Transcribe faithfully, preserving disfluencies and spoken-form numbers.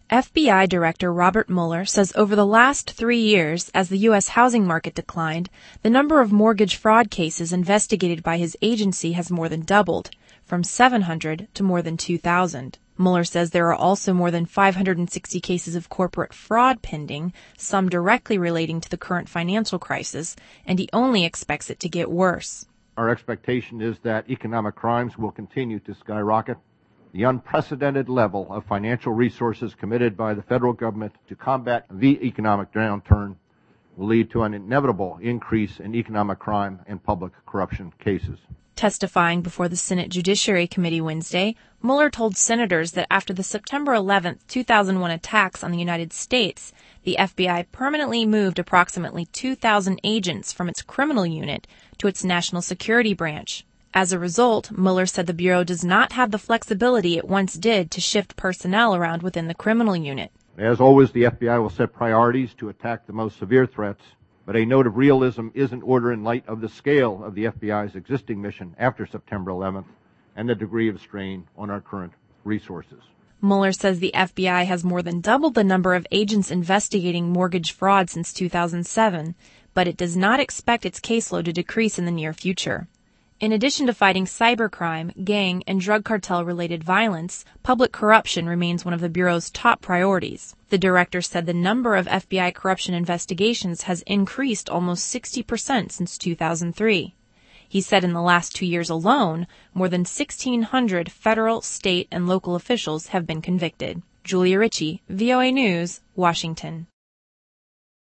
F B I Director Robert Mueller says over the last three years, as the U S housing market declined, the number of mortgage fraud cases investigated by his agency has more than doubled, from seven hundred to more than two thousand. Mueller says there are also more than five hundred sixty cases of corporate fraud pending, some directly relating to the current financial crisis, and he only expects it to get worse. Our expectation is that economic crimes will continue to skyrocket. The unprecedented level of financial resources committed by the federal government to combat the economic downturn will lead to an inevitable increase in economic crime and public corruption cases. Testifying before the Senate Judiciary Committee Wednesday, Mueller told senators that after the September eleventh, two thousand one attacks on the United States, the F B I permanently moved approximately two thousand agents from its criminal unit to its national security branch. As a result, Mueller said the Bureau does not have the flexibility it once did to shift personnel around within the criminal unit. As always, the F B I will set priorities to attack the most severe threats, but a note of realism is in order in light of the scale of the F B I's existing mission after September eleventh and the degree of strain on our current resources. Mueller says the F B I has more than doubled the number of agents investigating mortgage fraud since two thousand seven, but it does not expect its caseload to decrease in the near future. In addition to fighting cybercrime, gang, and drug cartel-related violence, public corruption remains one of the Bureau's top priorities. The director said the number of F B I corruption investigations has increased almost sixty percent since two thousand three. He said in the last two years alone, more than sixteen hundred federal, state, and local officials have been convicted. Julia Ritchie, V O A News, Washington.